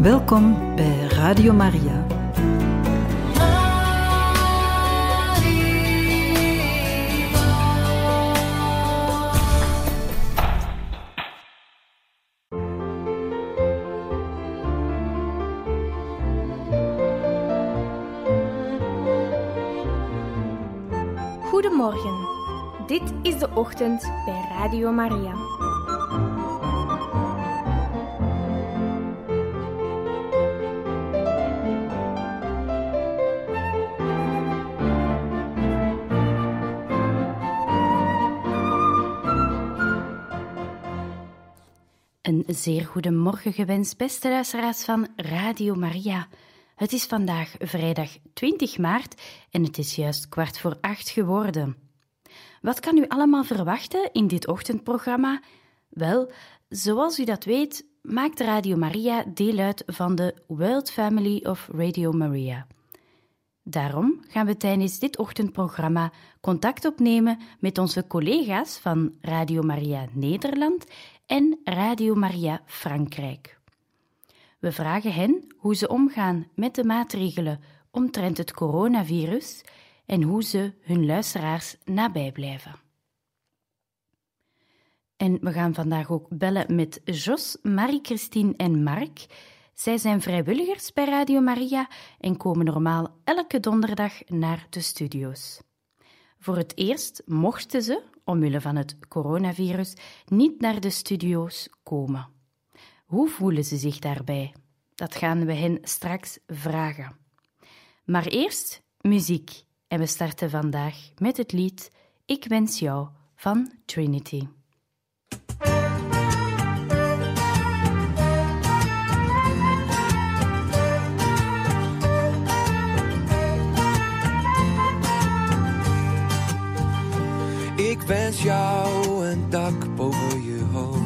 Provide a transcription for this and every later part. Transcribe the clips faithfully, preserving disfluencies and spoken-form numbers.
Welkom bij Radio Maria. Goedemorgen, dit is de ochtend bij Radio Maria. Een zeer goede morgen gewenst, beste luisteraars van Radio Maria. Het is vandaag vrijdag twintig maart en het is juist kwart voor acht geworden. Wat kan u allemaal verwachten in dit ochtendprogramma? Wel, zoals u dat weet, maakt Radio Maria deel uit van de World Family of Radio Maria. Daarom gaan we tijdens dit ochtendprogramma contact opnemen met onze collega's van Radio Maria Nederland en Radio Maria Frankrijk. We vragen hen hoe ze omgaan met de maatregelen omtrent het coronavirus en hoe ze hun luisteraars nabij blijven. En we gaan vandaag ook bellen met Jos, Marie-Christine en Mark. Zij zijn vrijwilligers bij Radio Maria en komen normaal elke donderdag naar de studio's. Voor het eerst mochten ze, omwille van het coronavirus, niet naar de studio's komen. Hoe voelen ze zich daarbij? Dat gaan we hen straks vragen. Maar eerst muziek. En we starten vandaag met het lied Ik wens jou van Trinity. Ik wens jou een dak boven je hoofd.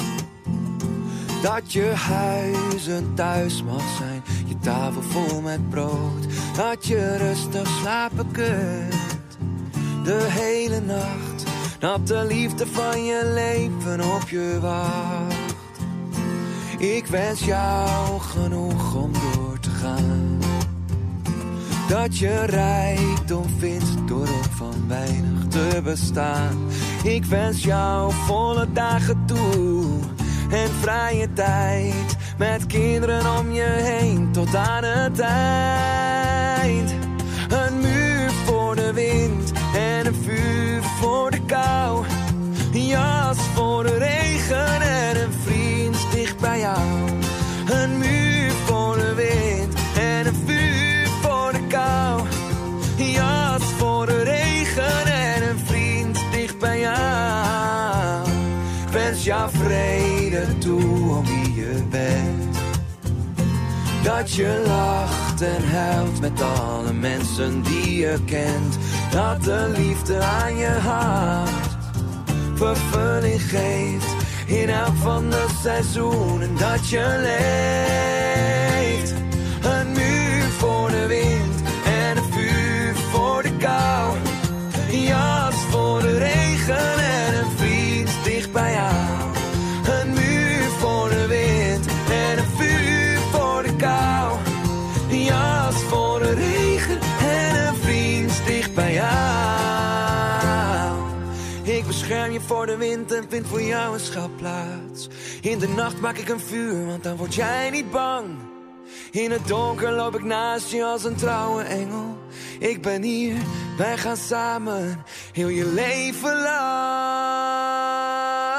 Dat je huis een thuis mag zijn, je tafel vol met brood. Dat je rustig slapen kunt, de hele nacht. Dat de liefde van je leven op je wacht. Ik wens jou genoeg om door te gaan. Dat je rijkdom vindt door op van weinig te bestaan. Ik wens jou volle dagen toe en vrije tijd, met kinderen om je heen tot aan het eind. Een muur voor de wind en een vuur voor de kou. Een jas voor de regen en een vriend dicht bij jou. Een muur voor de wind en een vuur voor de kou. Een jas voor de regen en een vriend dicht bij jou. Ik wens jou vrede toe om wie je bent. Dat je lacht en huilt met alle mensen die je kent. Dat de liefde aan je hart vervulling geeft in elk van de seizoenen dat je leeft. Een muur voor de wind en een vuur voor de kou. Een jas voor de regen en een vriend dicht bij jou. Een muur voor de wind en een vuur voor de kou. Een jas voor de regen en een vriend dicht bij jou. Ik bescherm je voor de wind en vind voor jou een schuilplaats. In de nacht maak ik een vuur, want dan word jij niet bang. In het donker loop ik naast je als een trouwe engel. Ik ben hier, wij gaan samen, heel je leven lang.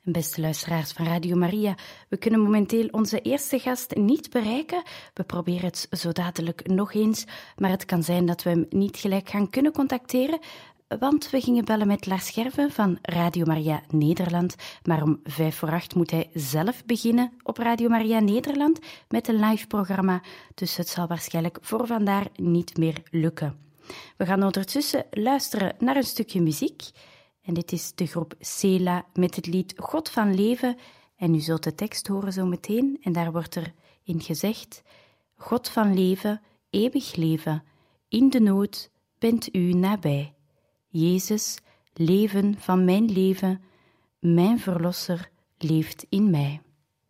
Beste luisteraars van Radio Maria, we kunnen momenteel onze eerste gast niet bereiken. We proberen het zo dadelijk nog eens, maar het kan zijn dat we hem niet gelijk gaan kunnen contacteren, want we gingen bellen met Lars Scherven van Radio Maria Nederland, maar om vijf voor acht moet hij zelf beginnen op Radio Maria Nederland met een live programma, dus het zal waarschijnlijk voor vandaar niet meer lukken. We gaan ondertussen luisteren naar een stukje muziek. En dit is de groep Sela met het lied God van Leven. En u zult de tekst horen zo meteen. En daar wordt er in gezegd: God van leven, eeuwig leven, in de nood bent u nabij. Jezus, leven van mijn leven, mijn verlosser leeft in mij.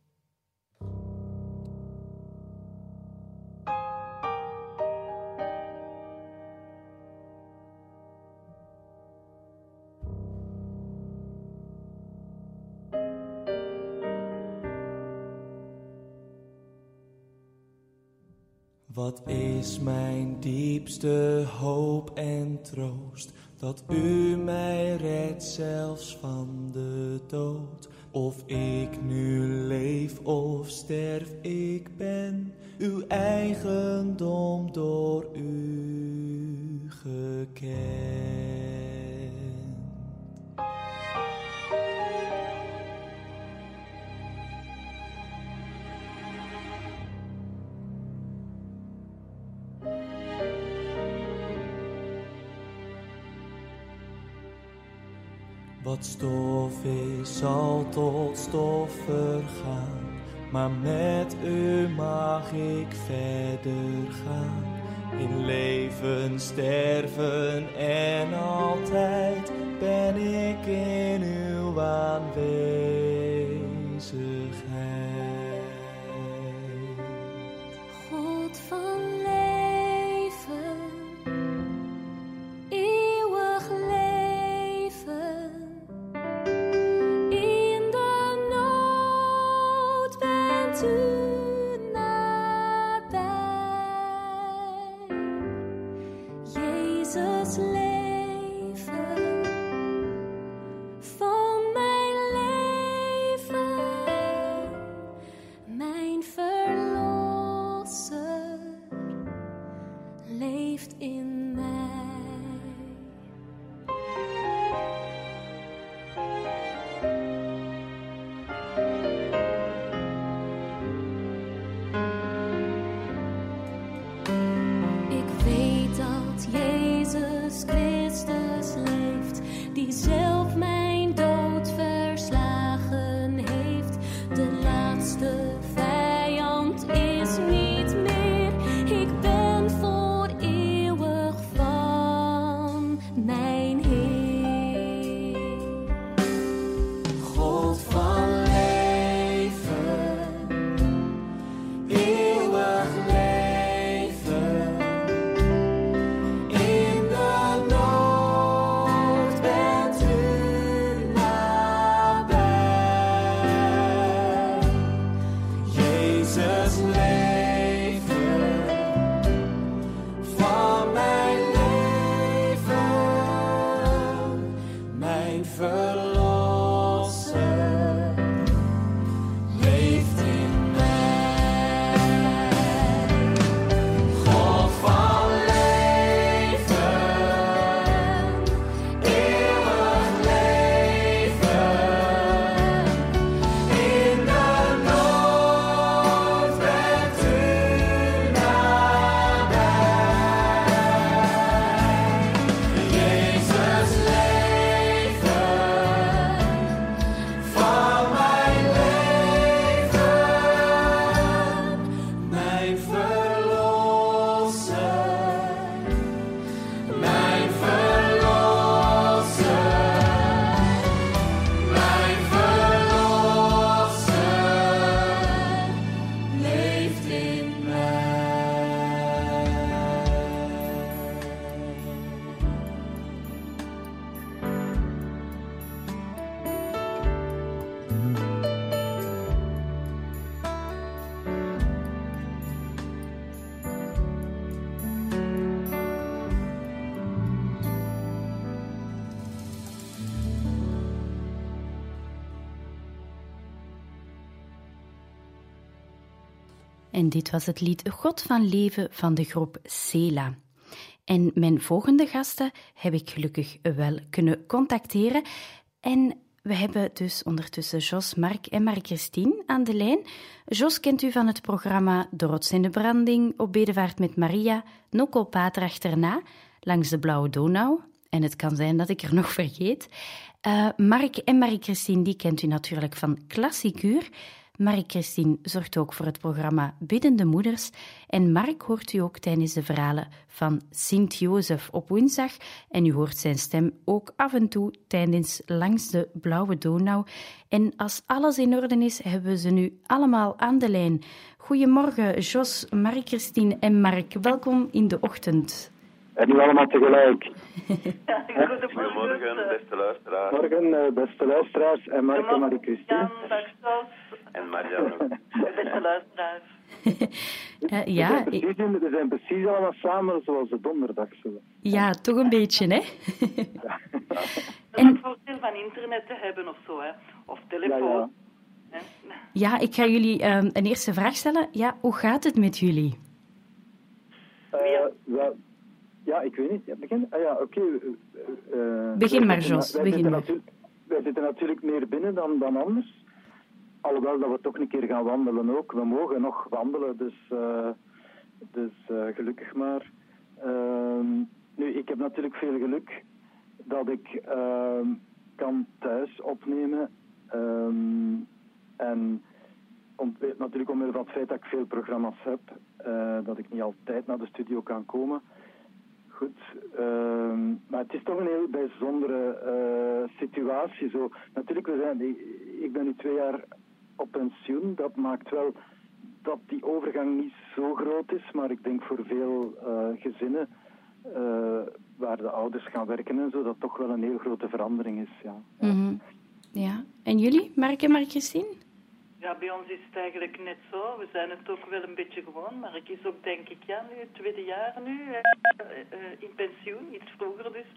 Wat is mijn diepste hoop en troost, dat u mij redt zelfs van de dood. Of ik nu leef of sterf, ik ben uw eigendom door u gekend. Wat stof is, zal tot stof vergaan, maar met u mag ik verder gaan. In leven, sterven en altijd ben ik in uw aanwezigheid. God van leven, eeuwig leven. In de nood bent u nabij. Jezus leven, van mijn leven, mijn verlosser leeft in mij. Ik weet dat Jezus Christus leeft, die zelf mijn dood verslagen heeft. De laatste vijand is niet meer, ik ben voor eeuwig van mijn Heer. God van leven, eeuwig leven. In de nood bent u En dit was het lied God van Leven van de groep Sela. En mijn volgende gasten heb ik gelukkig wel kunnen contacteren. En we hebben dus ondertussen Jos, Mark en Marie-Christine aan de lijn. Jos kent u van het programma De Rots en de Branding, Op Bedevaart met Maria, Nokkel Pater achterna, Langs de Blauwe Donau. En het kan zijn dat ik er nog vergeet. Uh, Mark en Marie-Christine, die kent u natuurlijk van Klassikuur. Marie-Christine zorgt ook voor het programma Biddende Moeders. En Mark hoort u ook tijdens de verhalen van Sint-Jozef op woensdag. En u hoort zijn stem ook af en toe tijdens Langs de Blauwe Donau. En als alles in orde is, hebben we ze nu allemaal aan de lijn. Goedemorgen, Jos, Marie-Christine en Mark. Welkom in de ochtend. En nu allemaal tegelijk. Ja, goedemorgen, beste luisteraars. Morgen, beste luisteraars en Mark en Marie-Christine. Jan, dag Jos. En Marianne. Beste luisteraars. uh, ja, we, zijn precies, we zijn precies allemaal samen zoals de donderdag. Zo. Ja, toch een beetje, hè? Ja. En het voordeel van internet te hebben of zo, hè? Of telefoon. Ja, ja. ja ik ga jullie um, een eerste vraag stellen. Ja, hoe gaat het met jullie? Uh, wel, ja, ik weet niet. Ja, begin? Ah, ja, oké. Okay. Uh, begin maar, Jos. Wij, begin zitten maar. wij zitten natuurlijk meer binnen dan, dan anders. Alhoewel dat we toch een keer gaan wandelen ook. We mogen nog wandelen, dus, uh, dus uh, gelukkig maar. Uh, nu, ik heb natuurlijk veel geluk dat ik uh, kan thuis opnemen. Um, en om, natuurlijk omwille van het feit dat ik veel programma's heb, uh, dat ik niet altijd naar de studio kan komen. Goed, uh, maar het is toch een heel bijzondere uh, situatie. Zo. Natuurlijk, we zijn, ik, ik ben nu twee jaar op pensioen. Dat maakt wel dat die overgang niet zo groot is, maar ik denk voor veel uh, gezinnen uh, waar de ouders gaan werken en zo, dat toch wel een heel grote verandering is. Ja. Mm-hmm. Ja. En jullie, Mark en Marie-Christine? Ja, bij ons is het eigenlijk net zo. We zijn het ook wel een beetje gewoon. Mark is ook, denk ik, ja, nu het tweede jaar nu, uh, uh, in pensioen, iets vroeger dus.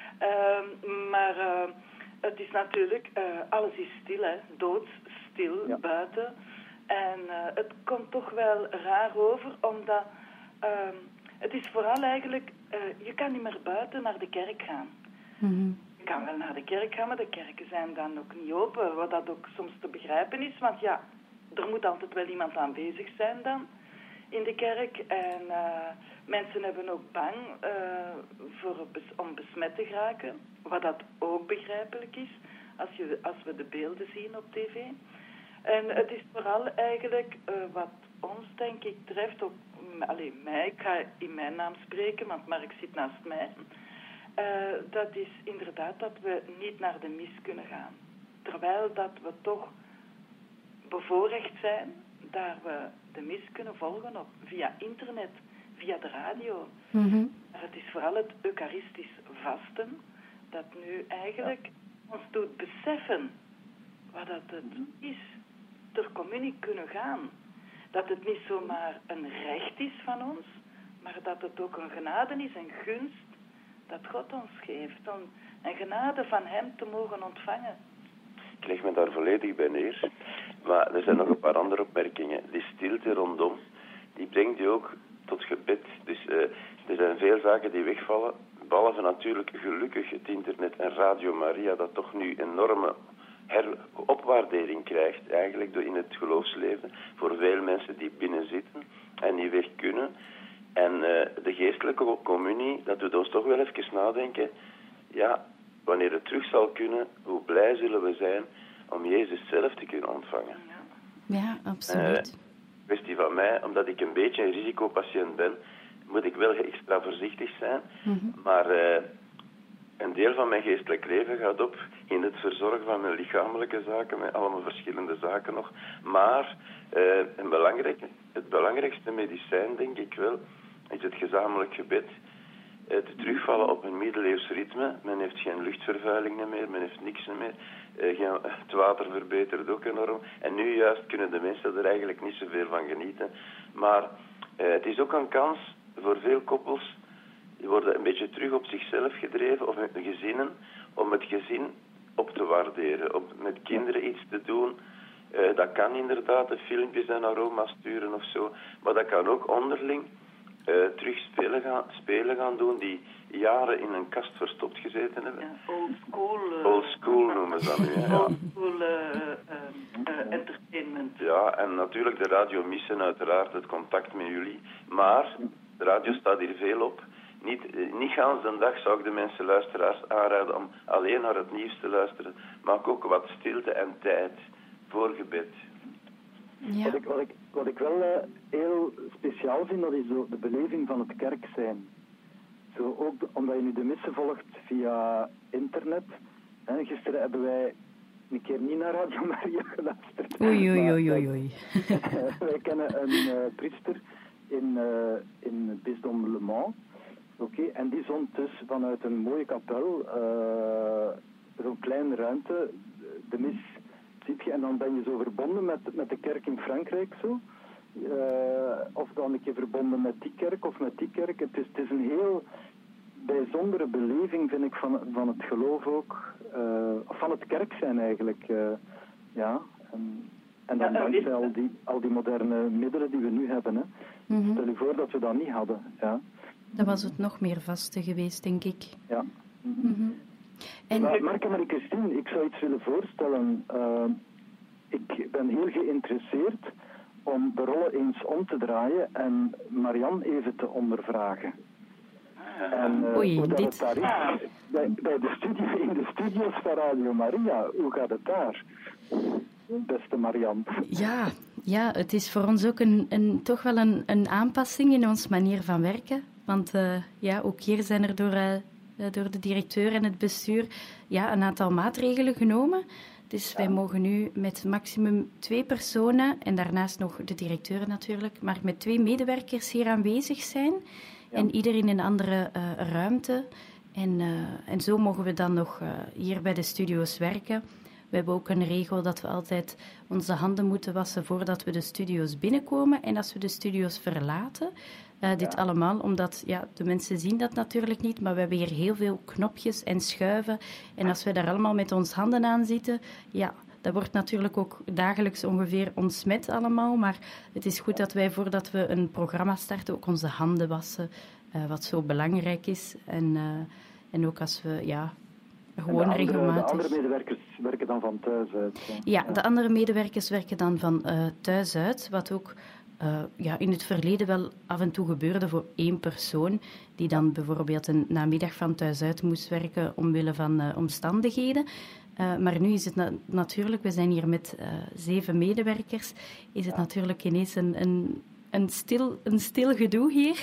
Uh, maar uh, het is natuurlijk, uh, alles is stil, hè, doodstil ja. buiten. En uh, het komt toch wel raar over, omdat uh, het is vooral eigenlijk, uh, je kan niet meer buiten naar de kerk gaan. Mm-hmm. Je kan wel naar de kerk gaan, maar de kerken zijn dan ook niet open, wat dat ook soms te begrijpen is. Want ja, er moet altijd wel iemand aanwezig zijn dan in de kerk. En uh, mensen hebben ook bang uh, voor bes- om besmet te geraken, wat dat ook begrijpelijk is, als, je, als we de beelden zien op tv. En het is vooral eigenlijk uh, wat ons, denk ik, treft, ook, alleen mij, ik ga in mijn naam spreken, want Mark zit naast mij. Uh, dat is inderdaad dat we niet naar de mis kunnen gaan. Terwijl dat we toch bevoorrecht zijn, daar we de mis kunnen volgen op, via internet, via de radio. Mm-hmm. Maar het is vooral het eucharistisch vasten dat nu eigenlijk ja. ons doet beseffen wat dat het is, ter communie kunnen gaan. Dat het niet zomaar een recht is van ons, maar dat het ook een genade is, een gunst dat God ons geeft, om een genade van hem te mogen ontvangen. Ik leg me daar volledig bij neer. Maar er zijn nog een paar andere opmerkingen. Die stilte rondom, die brengt je ook tot gebed. Dus uh, er zijn veel zaken die wegvallen. Behalve natuurlijk gelukkig het internet en Radio Maria, dat toch nu enorme heropwaardering krijgt, eigenlijk door in het geloofsleven, voor veel mensen die binnen zitten en niet weg kunnen. En uh, de geestelijke communie, dat doet ons toch wel even nadenken. Ja, wanneer het terug zal kunnen, hoe blij zullen we zijn om Jezus zelf te kunnen ontvangen. Ja, absoluut. Uh, kwestie van mij, omdat ik een beetje een risicopatiënt ben, moet ik wel extra voorzichtig zijn. Mm-hmm. Maar uh, een deel van mijn geestelijk leven gaat op in het verzorgen van mijn lichamelijke zaken, met allemaal verschillende zaken nog. Maar uh, een belangrijke, het belangrijkste medicijn, denk ik wel, is het gezamenlijk gebed. Het terugvallen op een middeleeuws ritme. Men heeft geen luchtvervuiling meer, men heeft niks meer. Uh, geen, het water verbetert ook enorm. En nu juist kunnen de mensen er eigenlijk niet zoveel van genieten. Maar uh, het is ook een kans voor veel koppels. Die worden een beetje terug op zichzelf gedreven, of met gezinnen, om het gezin op te waarderen. Om met kinderen iets te doen Uh, dat kan inderdaad een filmpjes en aroma sturen of zo. Maar dat kan ook onderling uh, terug spelen gaan, spelen gaan doen die jaren in een kast verstopt gezeten hebben. Ja, old school. Uh, old school noemen ze dat nu. Ja. Old school uh, uh, uh, entertainment. Ja, en natuurlijk de radio missen uiteraard het contact met jullie. Maar de radio staat hier veel op. Niet, niet gans de dag zou ik de mensen luisteraars aanraden om alleen naar het nieuws te luisteren. Maak ook wat stilte en tijd voor gebed. Ja. Wat, ik, wat, ik, wat ik wel uh, heel speciaal vind, dat is zo de beleving van het kerk zijn. Zo ook de, omdat je nu de missen volgt via internet. Hè, gisteren hebben wij een keer niet naar Radio Maria geluisterd. Oei, oei, oei, oei, oei. Wij kennen een uh, priester in, uh, in het bisdom Le Mans. Oké, okay, en die zond dus vanuit een mooie kapel, uh, zo'n kleine ruimte, de mis, ziet je, en dan ben je zo verbonden met, met de kerk in Frankrijk zo. Uh, of dan een keer verbonden met die kerk of met die kerk. Het is, het is een heel bijzondere beleving, vind ik, van, van het geloof ook. Uh, of van het kerk zijn eigenlijk. Uh, ja, en, en dan ja, dankzij al die, al die moderne middelen die we nu hebben. Hè. Mm-hmm. Stel je voor dat we dat niet hadden. Ja. Dan was het nog meer vaste geweest, denk ik. Ja. Mm-hmm. En... Maar, Mark en Marie-Christine, ik zou iets willen voorstellen. Uh, ik ben heel geïnteresseerd om de rollen eens om te draaien en Marianne even te ondervragen. En uh, Oei, hoe dat dit... het daar is, bij, bij de studio, in de studio's van Radio Maria, hoe gaat het daar? Beste Marianne. Ja, ja, het is voor ons ook een, een, toch wel een, een aanpassing in onze manier van werken. Want uh, ja, ook hier zijn er door, uh, door de directeur en het bestuur ja, een aantal maatregelen genomen. Dus ja. Wij mogen nu met maximum twee personen, en daarnaast nog de directeur natuurlijk, maar met twee medewerkers hier aanwezig zijn. Ja. En ieder in een andere uh, ruimte. En, uh, en zo mogen we dan nog uh, hier bij de studio's werken. We hebben ook een regel dat we altijd onze handen moeten wassen voordat we de studio's binnenkomen en als we de studio's verlaten. Uh, dit ja. allemaal, omdat ja, de mensen zien dat natuurlijk niet, maar we hebben hier heel veel knopjes en schuiven. En als we daar allemaal met onze handen aan zitten, ja, dat wordt natuurlijk ook dagelijks ongeveer ontsmet allemaal. Maar het is goed dat wij voordat we een programma starten ook onze handen wassen, uh, wat zo belangrijk is. En, uh, en ook als we, ja, gewoon de andere, regelmatig... De andere medewerkers werken dan van thuis uit? Ja, ja, de andere medewerkers werken dan van uh, thuis uit, wat ook... Uh, ja, in het verleden wel af en toe gebeurde voor één persoon die dan bijvoorbeeld een namiddag van thuis uit moest werken omwille van uh, omstandigheden. Uh, maar nu is het na- natuurlijk, we zijn hier met uh, zeven medewerkers, is het ja. natuurlijk ineens een, een, een, stil, een stil gedoe hier.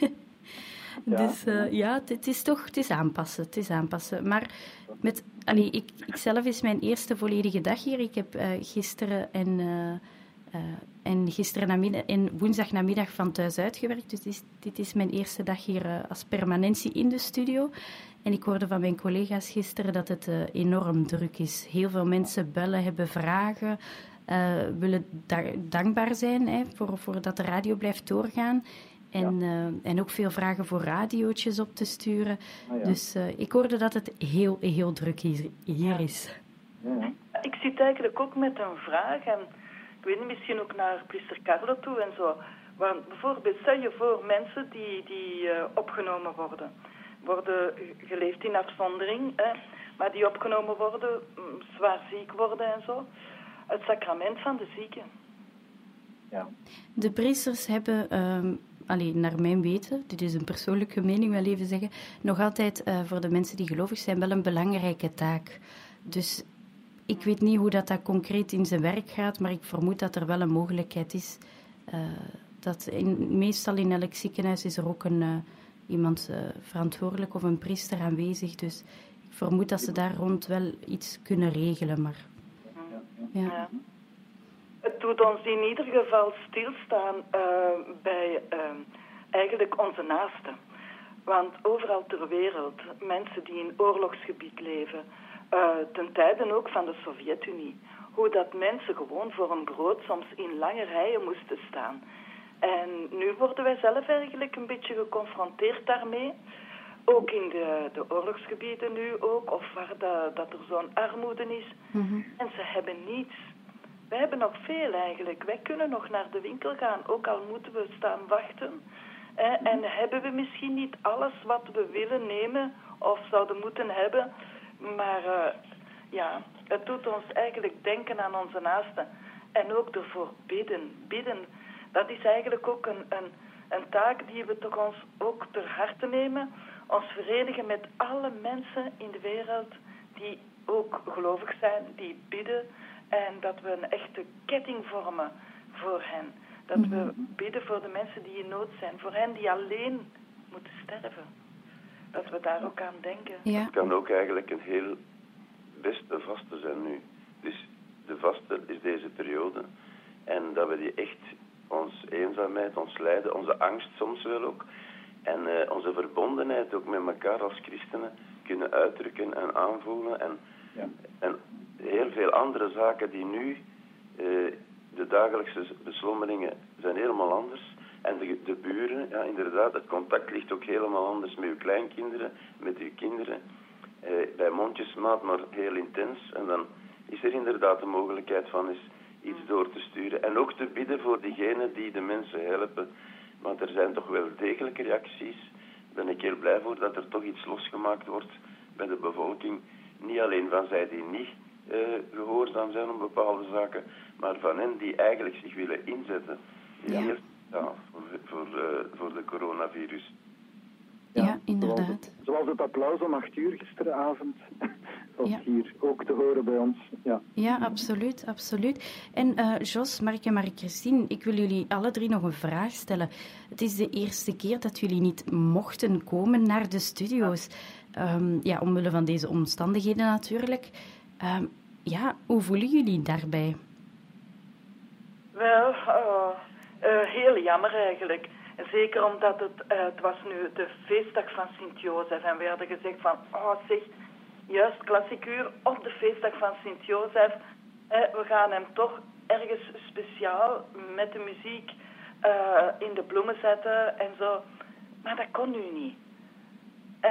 Ja. Dus uh, ja, het, het is toch, het is aanpassen, het is aanpassen. Maar met, allee, ik, ik zelf is mijn eerste volledige dag hier. Ik heb uh, gisteren en... Uh, Uh, en gisteren namiddag en woensdag namiddag van thuis uitgewerkt. Dus dit is, dit is mijn eerste dag hier uh, als permanentie in de studio. En ik hoorde van mijn collega's gisteren dat het uh, enorm druk is. Heel veel mensen bellen, hebben vragen, uh, willen da- dankbaar zijn hè, voor, voor dat de radio blijft doorgaan. En, ja. uh, en ook veel vragen voor radiootjes op te sturen. Ah, ja. Dus uh, ik hoorde dat het heel, heel druk hier, hier is. Ja. Ik zit eigenlijk ook met een vraag en... Ik weet niet, misschien ook naar priester Carlo toe en zo. Want bijvoorbeeld, stel je voor mensen die, die uh, opgenomen worden. Worden geleefd in afzondering, hè, maar die opgenomen worden, mm, zwaar ziek worden en zo. Het sacrament van de zieken. Ja. De priesters hebben, um, allee, naar mijn weten, dit is een persoonlijke mening, wel even zeggen, nog altijd uh, voor de mensen die gelovig zijn wel een belangrijke taak. Dus... Ik weet niet hoe dat, dat concreet in zijn werk gaat, maar ik vermoed dat er wel een mogelijkheid is. Uh, dat in, meestal in elk ziekenhuis is er ook een, uh, iemand uh, verantwoordelijk of een priester aanwezig. Dus ik vermoed dat ze daar rond wel iets kunnen regelen. Maar, ja. Ja. Het doet ons in ieder geval stilstaan uh, bij uh, eigenlijk onze naasten. Want overal ter wereld, mensen die in oorlogsgebied leven... Uh, ten tijde ook van de Sovjet-Unie. Hoe dat mensen gewoon voor een brood soms in lange rijen moesten staan. En nu worden wij zelf eigenlijk een beetje geconfronteerd daarmee. Ook in de, de oorlogsgebieden nu ook, of waar de, dat er zo'n armoede is. Mm-hmm. En ze hebben niets. wij hebben nog veel eigenlijk. Wij kunnen nog naar de winkel gaan, ook al moeten we staan wachten. Eh, en hebben we misschien niet alles wat we willen nemen of zouden moeten hebben. Maar uh, ja, het doet ons eigenlijk denken aan onze naasten. En ook ervoor bidden. Bidden, dat is eigenlijk ook een, een, een taak die we toch ons ook ter harte nemen. Ons verenigen met alle mensen in de wereld die ook gelovig zijn, die bidden. En dat we een echte ketting vormen voor hen. Dat we bidden voor de mensen die in nood zijn. Voor hen die alleen moeten sterven. Dat we daar ook aan denken. Ja. Het kan ook eigenlijk een heel beste vaste zijn nu. Dus de vaste is deze periode. En dat we die echt, ons eenzaamheid, ons lijden, onze angst soms wel ook. En uh, onze verbondenheid ook met elkaar als christenen kunnen uitdrukken en aanvoelen. En, ja. en heel veel andere zaken die nu, uh, de dagelijkse beslommeringen zijn helemaal anders. En de, de buren, ja inderdaad, het contact ligt ook helemaal anders met uw kleinkinderen, met uw kinderen. Uh, bij mondjesmaat, maar heel intens. En dan is er inderdaad de mogelijkheid van eens iets door te sturen. En ook te bidden voor diegenen die de mensen helpen. Want er zijn toch wel degelijke reacties. Daar ben ik heel blij voor dat er toch iets losgemaakt wordt bij de bevolking. Niet alleen van zij die niet uh, gehoorzaam zijn om bepaalde zaken, maar van hen die eigenlijk zich willen inzetten. Ja. Heel, ja, voor, voor, uh, voor de coronavirus. Ja, ja inderdaad. Zoals het, zoals het applaus om acht uur gisteravond was ja. hier ook te horen bij ons. Ja, ja absoluut, absoluut. En uh, Jos, Mark en Marie-Christine, ik wil jullie alle drie nog een vraag stellen. Het is de eerste keer dat jullie niet mochten komen naar de studio's. Um, ja, omwille van deze omstandigheden natuurlijk. Um, ja, hoe voelen jullie daarbij? Wel, uh, uh, heel jammer eigenlijk. Zeker omdat het, uh, het was nu de feestdag van Sint-Jozef. En we hadden gezegd van, oh zeg, juist klassieker op de feestdag van Sint-Jozef. Eh, we gaan hem toch ergens speciaal met de muziek uh, in de bloemen zetten en zo. Maar dat kon nu niet. Uh,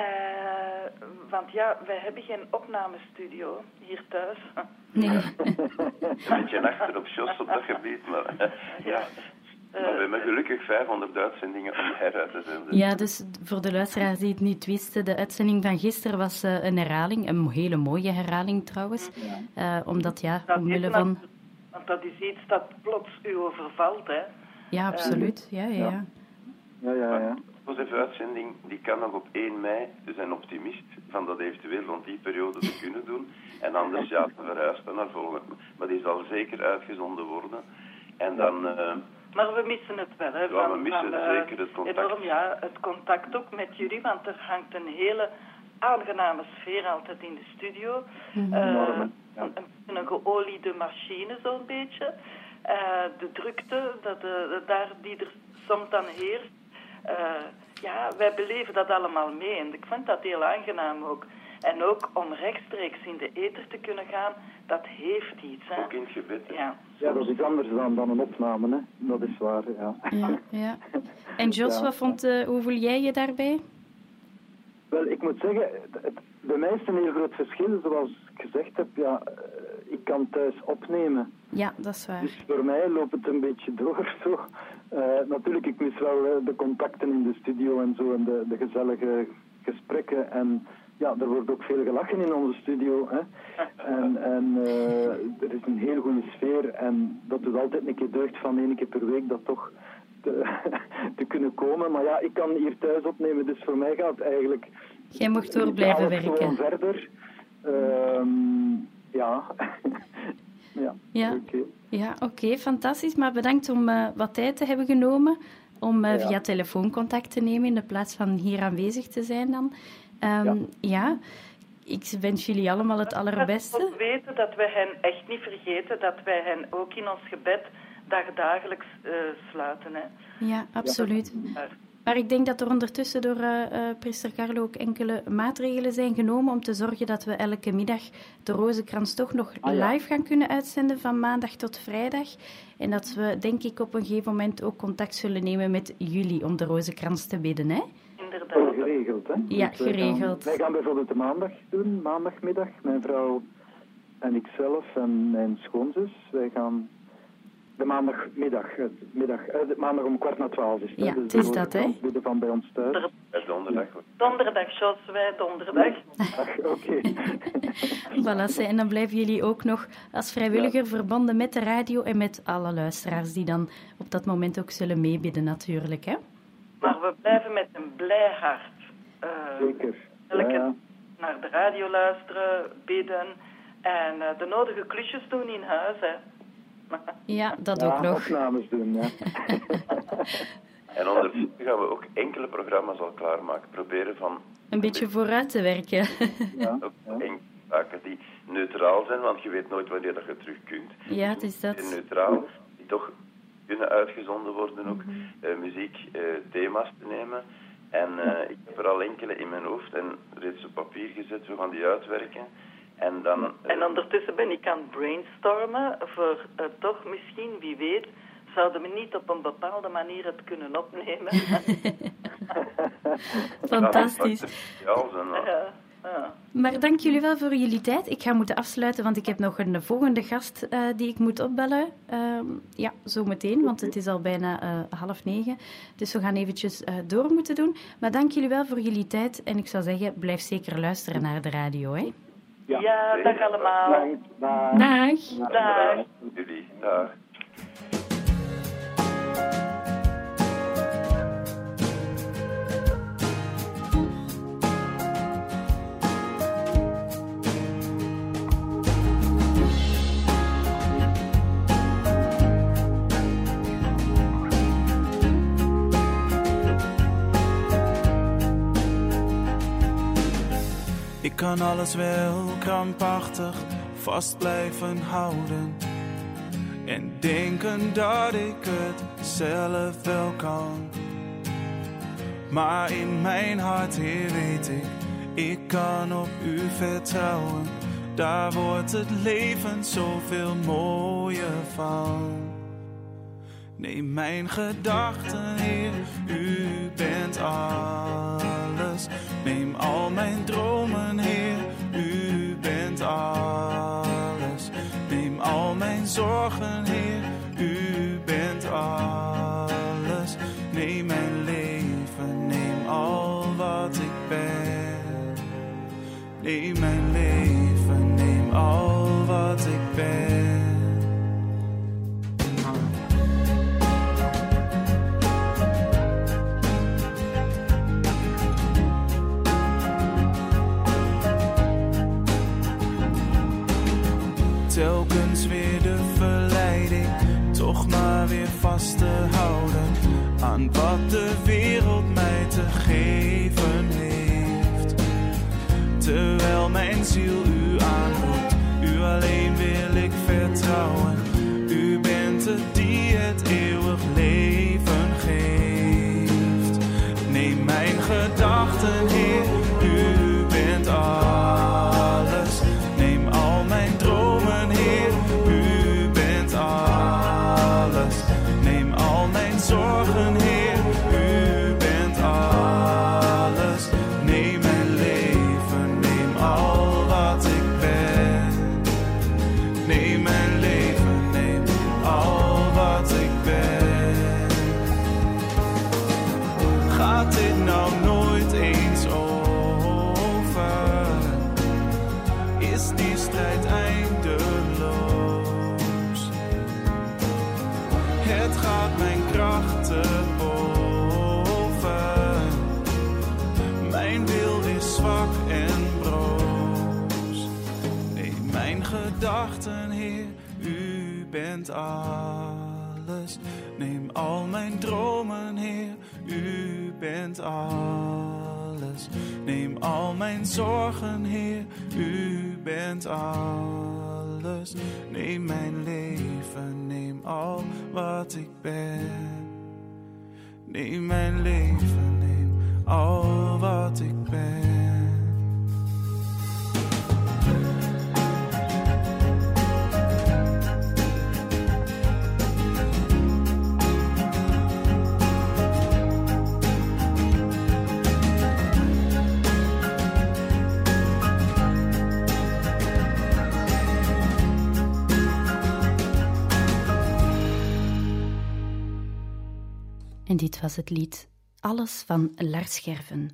want ja, wij hebben geen opnamestudio hier thuis. Nee. Een beetje achter op Jos op dat gebied, maar uh, ja... Maar we hebben gelukkig vijfhonderd uitzendingen om heruit te zenden. Ja, dus voor de luisteraars die het niet wisten, de uitzending van gisteren was uh, een herhaling, een hele mooie herhaling trouwens. Uh, omdat ja, omwille van... Want dat is iets dat plots u overvalt, hè? Ja, absoluut. Ja, ja, ja. Ja, ja, ja. De Jozef uitzending die kan nog op één mei, dus een optimist, van dat eventueel rond die periode te kunnen doen. En anders ja, te verhuizen naar volgende. Maar die zal zeker uitgezonden worden. En dan... Uh, Maar we missen het wel, hè? Ja, van, we missen van, uh, zeker het contact. Enorm, ja, het contact ook met jullie, want er hangt een hele aangename sfeer altijd in de studio. Mm-hmm. Uh, een, een, een geoliede machine, zo'n beetje. Uh, de drukte, dat, uh, daar die er soms dan heerst. Uh, ja, wij beleven dat allemaal mee en ik vind dat heel aangenaam ook. En ook om rechtstreeks in de ether te kunnen gaan, dat heeft iets. Hè? Ook in het gebed. Ja. Ja, dat is anders dan, dan een opname, hè. Dat is waar, ja. Ja, ja. En Jos, ja. wat vond, uh, hoe voel jij je daarbij? Wel, ik moet zeggen, het, bij mij is het een heel groot verschil. Zoals ik gezegd heb, ja, ik kan thuis opnemen. Ja, dat is waar. Dus voor mij loopt het een beetje door, zo. Uh, natuurlijk, ik mis wel uh, de contacten in de studio en zo, en de, de gezellige gesprekken. En ja, er wordt ook veel gelachen in onze studio, hè. En, en uh, er is een heel goede sfeer en dat doet altijd een keer deugd van één keer per week dat toch te, te kunnen komen. Maar ja, ik kan hier thuis opnemen, dus voor mij gaat het eigenlijk... Jij mocht door blijven werken. Gewoon verder. Um, ja. ja, ja, oké. Okay. Ja, oké, okay, fantastisch. Maar bedankt om uh, wat tijd te hebben genomen om uh, ja. via telefoon contact te nemen in de plaats van hier aanwezig te zijn dan. Um, ja. ja, ik wens jullie allemaal het allerbeste. We moeten weten dat wij hen echt niet vergeten, dat wij hen ook in ons gebed dagdagelijks uh, sluiten. Hè. Ja, absoluut. Ja. Maar ik denk dat er ondertussen door uh, uh, priester Carlo ook enkele maatregelen zijn genomen om te zorgen dat we elke middag de Rozenkrans toch nog ah, ja. live gaan kunnen uitzenden van maandag tot vrijdag. En dat we, denk ik, op een gegeven moment ook contact zullen nemen met jullie om de Rozenkrans te bidden, hè? Inderdaad. Geregeld, hè? Ja, dus wij geregeld. Gaan, wij gaan bijvoorbeeld de maandag doen, maandagmiddag. Mijn vrouw en ikzelf en mijn schoonzus, wij gaan de maandagmiddag, uh, middag, uh, de maandag om kwart na twaalf is. Ja, hè, dus het is dat, hè? bidden van bij ons thuis. Donderdag. Donderdag, zoals wij donderdag. Oké. Okay. Voilà, en dan blijven jullie ook nog als vrijwilliger ja. verbonden met de radio en met alle luisteraars die dan op dat moment ook zullen meebidden natuurlijk, hè? Maar we blijven met een blij hart. Uh, Zeker. Elke ja, ja. naar de radio luisteren, bidden en uh, de nodige klusjes doen in huis, hè. Ja, dat ja, ook nog. opnames doen, ja. En ondertussen gaan we ook enkele programma's al klaarmaken. Proberen van... Een beetje vooruit te werken. Ja, ook ja. enkele zaken die neutraal zijn, want je weet nooit wanneer dat je terug kunt. Ja, het is dat. Die neutraal, die toch kunnen uitgezonden worden ook. Mm-hmm. Uh, muziek, uh, thema's te nemen. En uh, ik heb er al enkele in mijn hoofd en reeds op papier gezet. We gaan die uitwerken. En, dan, uh, en ondertussen ben ik aan het brainstormen voor uh, toch misschien, wie weet, zouden we niet op een bepaalde manier het kunnen opnemen. Fantastisch. Ja, ja, ja. Maar dank jullie wel voor jullie tijd. Ik ga moeten afsluiten, want ik heb nog een volgende gast uh, die ik moet opbellen. Uh, ja, zo meteen, want het is al bijna uh, half negen. Dus we gaan eventjes uh, door moeten doen. Maar dank jullie wel voor jullie tijd. En ik zou zeggen, blijf zeker luisteren naar de radio, hè? Ja, ja, dag allemaal. Dag. Dag. Dag. Dag. Jullie, dag. Ik kan alles wel krampachtig vast blijven houden en denken dat ik het zelf wel kan. Maar in mijn hart, Heer, weet ik, ik kan op U vertrouwen. Daar wordt het leven zoveel mooier van. Neem mijn gedachten, Heer, U bent alles. Neem al mijn dromen, Heer, U bent alles. Neem al mijn zorgen, Heer, U bent alles. Neem mijn leven, neem al wat ik ben. Neem mijn leven, neem al wat ik ben. Telkens weer de verleiding, toch maar weer vast te houden aan wat de wereld mij te geven heeft. Terwijl mijn ziel U aanroept, U alleen wil ik vertrouwen. U bent het die het eeuwig leven geeft. Neem mijn gedachten, Heer, U bent alles. Neem al mijn dromen, Heer, U bent alles. Neem al mijn zorgen, Heer, U bent alles. Neem mijn leven, neem al wat ik ben. Neem mijn leven, neem al wat ik ben. Gaat dit nou nooit eens over? Is die strijd eindeloos? Het gaat mijn krachten boven. Mijn wil is zwak en broos. Neem mijn gedachten, Heer, U bent alles. Neem al mijn dromen, Heer, U bent alles. Neem al mijn zorgen, Heer, U bent alles. Neem mijn leven, neem al wat ik ben. Neem mijn leven, neem al wat ik ben. En dit was het lied Alles van Lars Scherven.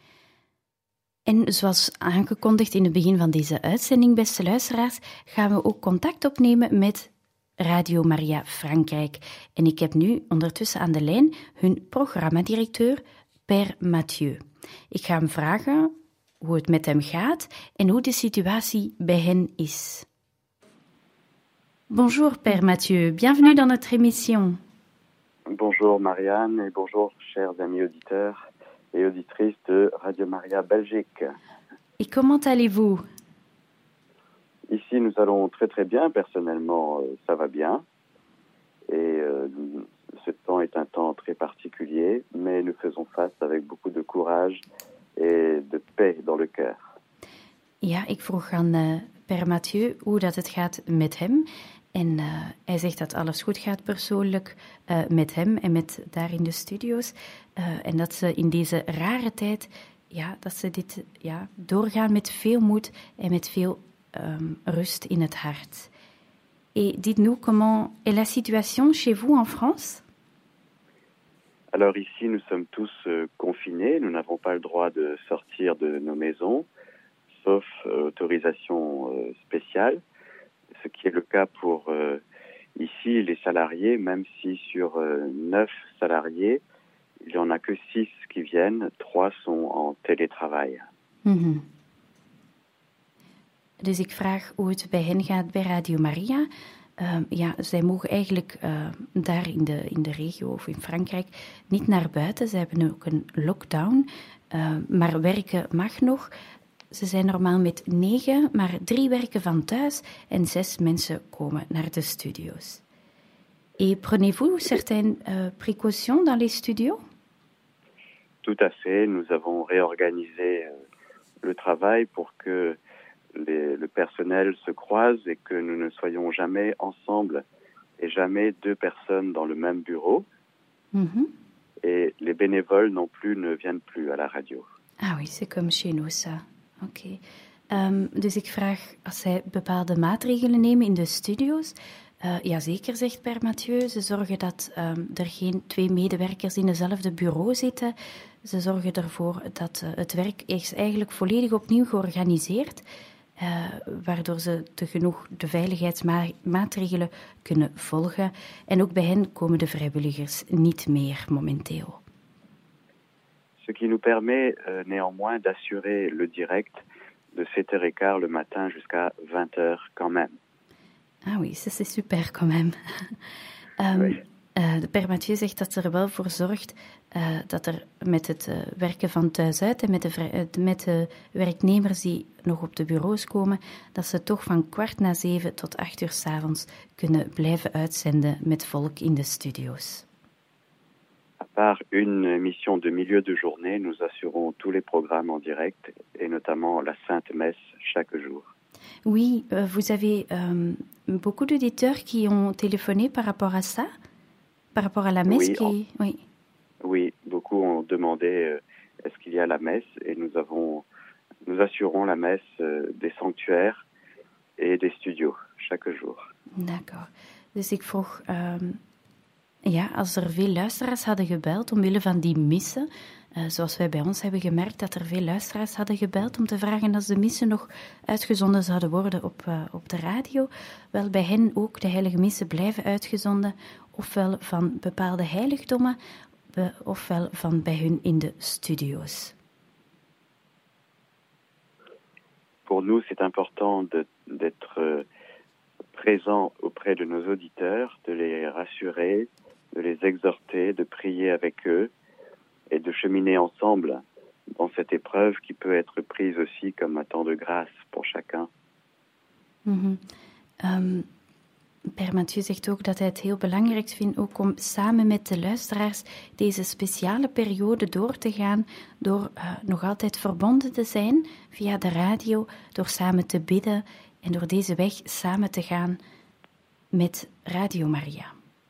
En zoals aangekondigd in het begin van deze uitzending, beste luisteraars, gaan we ook contact opnemen met Radio Maria Frankrijk. En ik heb nu ondertussen aan de lijn hun programmadirecteur, Père Mathieu. Ik ga hem vragen hoe het met hem gaat en hoe de situatie bij hen is. Bonjour Père Mathieu, bienvenue dans notre émission. Bonjour Marianne et bonjour chers amis auditeurs et auditrices de Radio Maria Belgique. Et comment allez-vous? Ici nous allons très très bien, personnellement euh, ça va bien. Et euh, ce temps est un temps très particulier, mais nous faisons face avec beaucoup de courage et de paix dans le cœur. Ja, ik vroeg aan uh, Père Mathieu hoe dat het gaat met hem. En uh, hij zegt dat alles goed gaat persoonlijk uh, met hem en met daar in de studio's. Uh, en dat ze in deze rare tijd, ja, dat ze dit ja, doorgaan met veel moed en met veel um, rust in het hart. Et dites-nous, comment est la situation chez vous en France? Alors ici, nous sommes tous euh, confinés. Nous n'avons pas le droit de sortir de nos maisons, sauf euh, autorisation euh, spéciale. Ce qui est le cas pour euh, ici les salariés, même si sur euh, neuf salariés, il n'y en a que six qui viennent, trois sont en télétravail. Mm-hmm. Dus ik vraag hoe het bij hen gaat bij Radio Maria. Uh, ja, zij mogen eigenlijk uh, daar in de, in de regio of in Frankrijk niet naar buiten. Ze hebben ook een lockdown, uh, maar werken mag nog. Ze zijn normaal met negen, maar drie werken van thuis en zes mensen komen naar de studio's. Et prenez-vous certaines uh, précautions dans les studios? Tout à fait. Nous avons réorganisé euh, le travail pour que les, le personnel se croise et que nous ne soyons jamais ensemble et jamais deux personnes dans le même bureau. Mm-hmm. Et les bénévoles non plus ne viennent plus à la radio. Ah oui, c'est comme chez nous ça. Oké. Okay. Um, dus ik vraag als zij bepaalde maatregelen nemen in de studio's. Uh, jazeker, zegt Père Mathieu. Ze zorgen dat um, er geen twee medewerkers in hetzelfde bureau zitten. Ze zorgen ervoor dat uh, het werk is eigenlijk volledig opnieuw georganiseerd. Uh, waardoor ze te genoeg de veiligheidsmaatregelen kunnen volgen. En ook bij hen komen de vrijwilligers niet meer momenteel. Ce qui nous permet euh, néanmoins d'assurer le direct de sept heures quinze le matin jusqu'à vingt heures quand même. Ah oui, ça c'est super quand même. um, oui. uh, de Père Mathieu zegt dat ze er wel voor zorgt uh, dat er met het uh, werken van thuis uit en met de, vrij, uh, met de werknemers die nog op de bureaus komen, dat ze toch van kwart na zeven tot acht uur 's avonds kunnen blijven uitzenden met volk in de studio's. À part une émission de milieu de journée, nous assurons tous les programmes en direct, et notamment la Sainte Messe chaque jour. Oui, euh, vous avez euh, beaucoup d'auditeurs qui ont téléphoné par rapport à ça, par rapport à la messe oui, qui... en... oui. oui, beaucoup ont demandé euh, est-ce qu'il y a la messe, et nous avons, nous assurons la messe euh, des sanctuaires et des studios chaque jour. D'accord. Dus ik vroeg... Um... Ja, als er veel luisteraars hadden gebeld omwille van die missen, uh, zoals wij bij ons hebben gemerkt dat er veel luisteraars hadden gebeld om te vragen als de missen nog uitgezonden zouden worden op, uh, op de radio, wel bij hen ook de heilige missen blijven uitgezonden, ofwel van bepaalde heiligdommen, be, ofwel van bij hun in de studio's. Pour nous, c'est important de, d'être euh, présent auprès de nos auditeurs, de les rassurer, de les exhorter, de prier avec eux et de cheminer ensemble dans cette épreuve qui peut être prise aussi comme un temps de grâce pour chacun. Mm-hmm. Um, Père Mathieu zegt ook dat hij het heel belangrijk vindt ook om samen met de luisteraars deze speciale periode door te gaan, door uh, nog altijd verbonden te zijn via de radio, door samen te bidden en door deze weg samen te gaan met Radio Maria.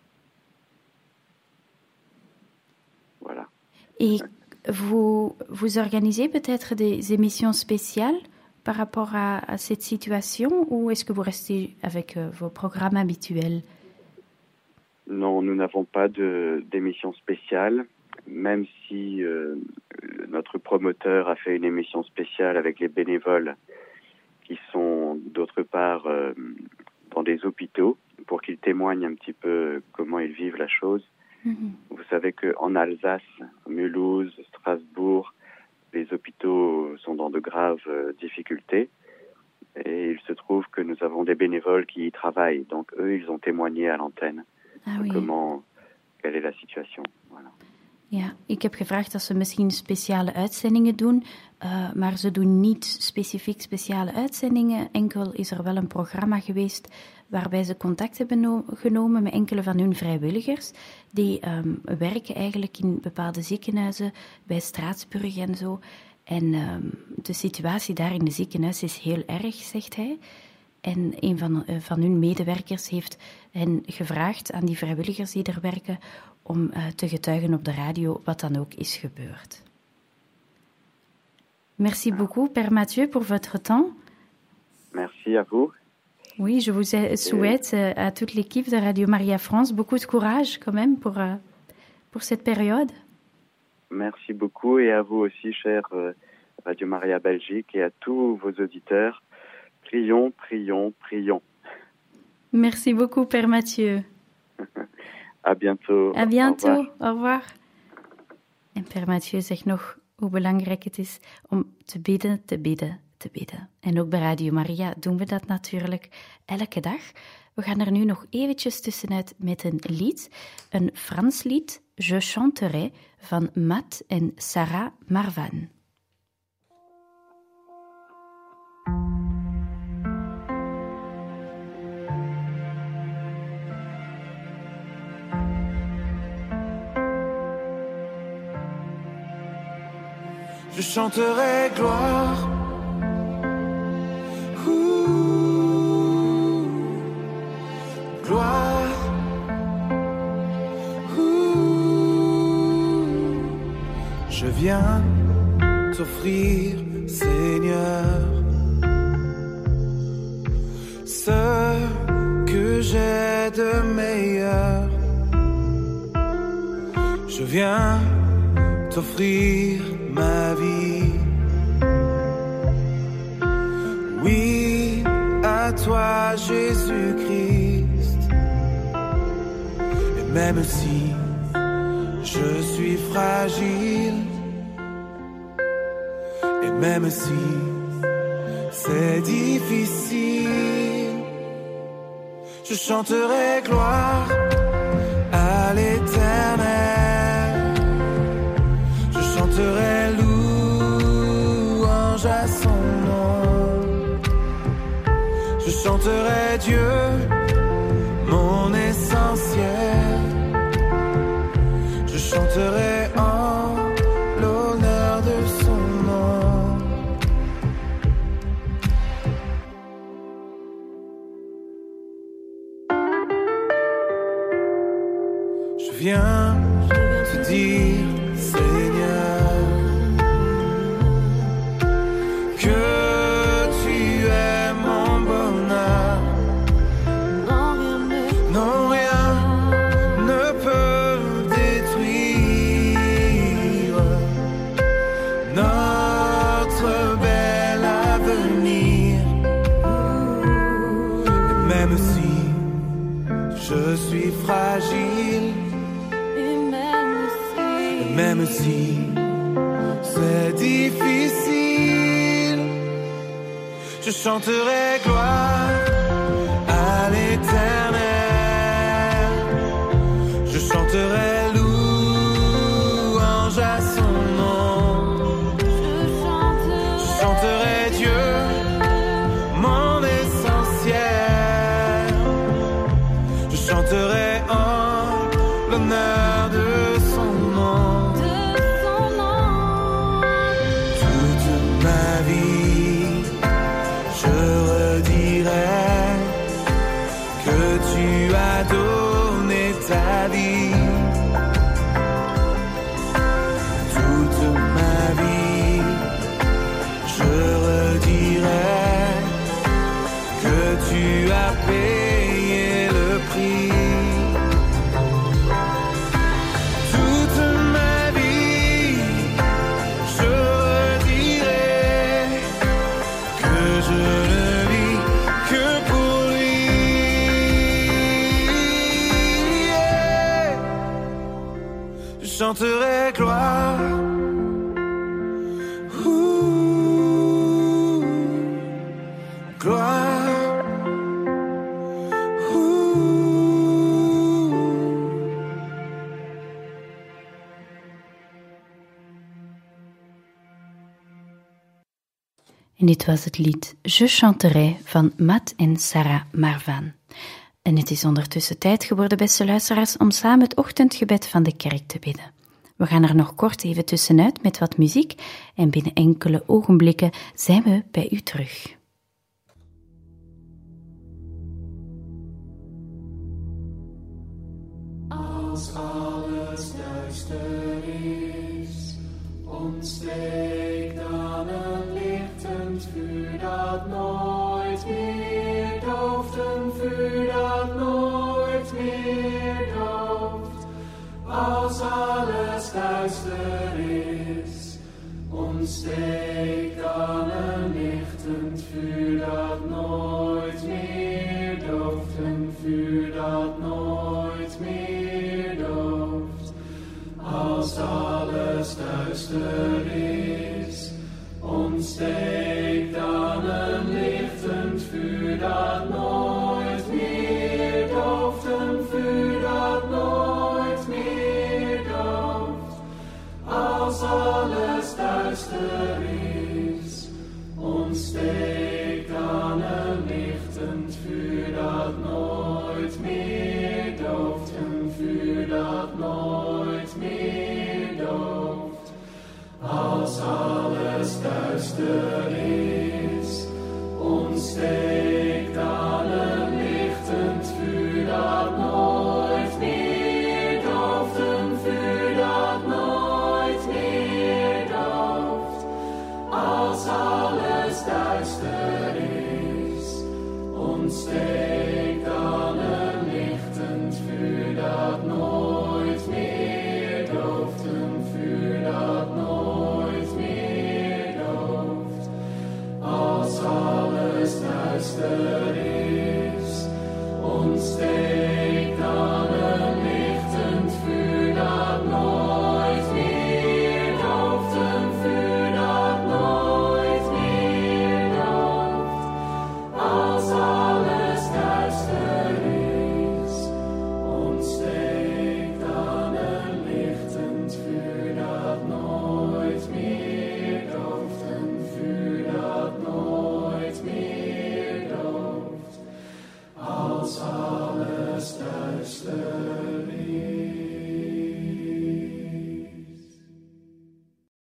Voilà. Et vous, vous organisez peut-être des émissions spéciales par rapport à, à cette situation ou est-ce que vous restez avec euh, vos programmes habituels? Non, nous n'avons pas de, d'émission spéciale, même si euh, notre promoteur a fait une émission spéciale avec les bénévoles qui sont d'autre part euh, dans des hôpitaux pour qu'ils témoignent un petit peu comment ils vivent la chose. Mm-hmm. Vous savez qu'en Alsace, Mulhouse, Strasbourg, les hôpitaux sont dans de graves euh, difficultés. Et il se trouve que nous avons des bénévoles qui y travaillent. Donc eux, ils ont témoigné à l'antenne ah, de oui. comment, quelle est la situation. Voilà. Ja, ik heb gevraagd of ze misschien speciale uitzendingen doen, uh, maar ze doen niet specifiek speciale uitzendingen. Enkel is er wel een programma geweest waarbij ze contact hebben no- genomen met enkele van hun vrijwilligers. Die um, werken eigenlijk in bepaalde ziekenhuizen, bij Straatsburg en zo. En um, de situatie daar in de ziekenhuis is heel erg, zegt hij. En een van, uh, van hun medewerkers heeft hen gevraagd aan die vrijwilligers die er werken om uh, te getuigen op de radio wat dan ook is gebeurd. Merci beaucoup, Père Mathieu, pour votre temps. Merci à vous. Oui, je vous souhaite euh, à toute l'équipe de Radio Maria France beaucoup de courage quand même pour, euh, pour cette période. Merci beaucoup et à vous aussi, chère euh, Radio Maria Belgique, et à tous vos auditeurs. Prions, prions, prions. Merci beaucoup, Père Mathieu. À bientôt. À bientôt. Au revoir. Au revoir. En Père Mathieu zegt nog hoe belangrijk het is om te bidden, te bidden, te bidden. En ook bij Radio Maria doen we dat natuurlijk elke dag. We gaan er nu nog eventjes tussenuit met een lied. Een Frans lied, Je chanterai, van Matt en Sarah Marvan. Je chanterai gloire, ouh, gloire, ouh. Je viens t'offrir, Seigneur, ce que j'ai de meilleur. Je viens t'offrir ma vie. Oui, à toi Jésus-Christ. Et même si je suis fragile, et même si c'est difficile, je chanterai gloire à l'Éternel. Je chanterai louange à son nom. Je chanterai Dieu, mon essentiel. Je chanterai en l'honneur de son nom. Je viens te dire, Seigneur, que tu es mon bonheur. Non, rien ne peut détruire notre bel avenir. Et même si je suis fragile, même si c'est difficile, je chanterai gloire à l'Éternel. Je chanterai louange à son nom. Je chanterai Dieu, mon essentiel. Je chanterai en l'honneur de son nom. Ta vie, gloire. Ouh, gloire. En dit was het lied Je chanterai van Matt en Sarah Marvan. En het is ondertussen tijd geworden, beste luisteraars, om samen het ochtendgebed van de kerk te bidden. We gaan er nog kort even tussenuit met wat muziek en binnen enkele ogenblikken zijn we bij u terug. Als alles duister is, ontsteek dan een lichtend vuur dat nooit meer dooft, een vuur dat nooit meer dooft. Als alles duister is, ontsteek dan een lichtend vuur dat nooit meer dooft, een vuur dat nooit meer dooft. Als alles duister is, ontsteek dan een lichtend vuur dat nooit meer dooft, een vuur dat nooit meer dooft. Als alles duister is, ontsteek dan een lichtend vuur dat nooit meer dooft, een vuur dat nooit meer dooft. Als alles duister is, ontsteek dan een lichtend vuur dat nooit meer dooft, een vuur dat nooit meer dooft. Als alles duister is, ontsteek